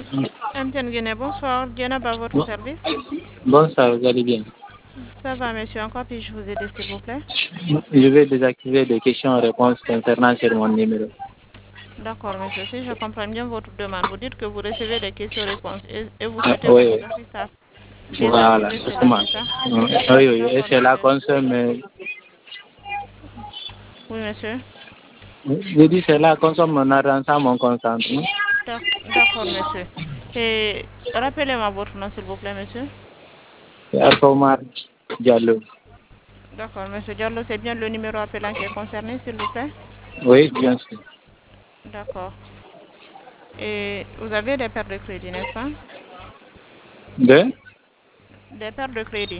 MTN Guinée, bonsoir. Diana, à votre Bon, service. bonsoir, vous allez bien. Ça va, monsieur. Encore puis-je vous aider, s'il vous plaît? Je vais désactiver des questions-réponses concernant sur mon numéro. D'accord, monsieur. Si je comprends bien votre demande, vous dites que vous recevez des questions-réponses et vous Ah, souhaitez oui, vous oui. Voilà, désactiver cela, justement. c'est ça? Oui, oui, et D'accord, c'est la monsieur. concerne. Oui, monsieur. Je dis cela consomme mon argent sans mon consentement. D'accord, monsieur. Et rappelez-moi votre nom, s'il vous plaît, monsieur. C'est Alpomar Diallo. D'accord, monsieur Diallo, c'est bien le numéro appelant qui est concerné, s'il vous plaît? Oui, bien sûr. D'accord. Et vous avez des pertes de crédit, n'est-ce pas? Deux? Des pertes de crédit.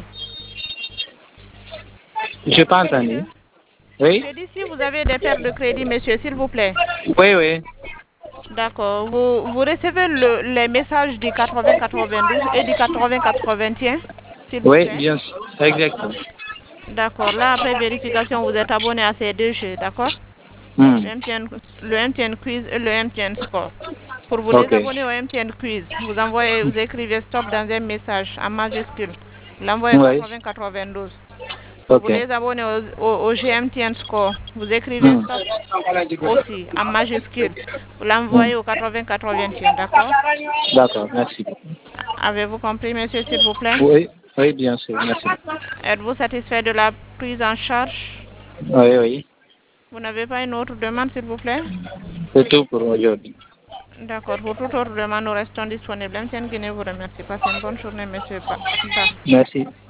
Je n'ai pas entendu. Monsieur? Oui? J'ai dit si vous avez des pertes de crédit, monsieur, s'il vous plaît. Oui, oui. D'accord. Vous recevez les messages du 80-92 et du 80-81, s'il vous Oui, plaît. bien sûr. Exactement. D'accord. Là, après vérification, vous êtes abonné à ces deux jeux, d'accord? Hmm. Le MTN Quiz et le MTN Score. Pour vous Ok. désabonner au MTN Quiz, vous écrivez stop dans un message en majuscule. Vous l'envoyez au Oui. 80-92. Pour vous Ok. désabonner au GMTN Score, vous écrivez Hmm. stop aussi en majuscule. Vous Hmm. l'envoyez au 80-81, d'accord? D'accord, merci. Avez-vous compris, monsieur, s'il vous plaît? Oui, oui, bien sûr, merci. Êtes-vous satisfait de la prise en charge? Oui, oui. Vous n'avez pas une autre demande, s'il vous plaît? C'est tout pour aujourd'hui. D'accord. Pour toute autre demande, nous restons disponibles. MTN Guinée vous remercie. Passez une bonne journée, monsieur Ba. Merci.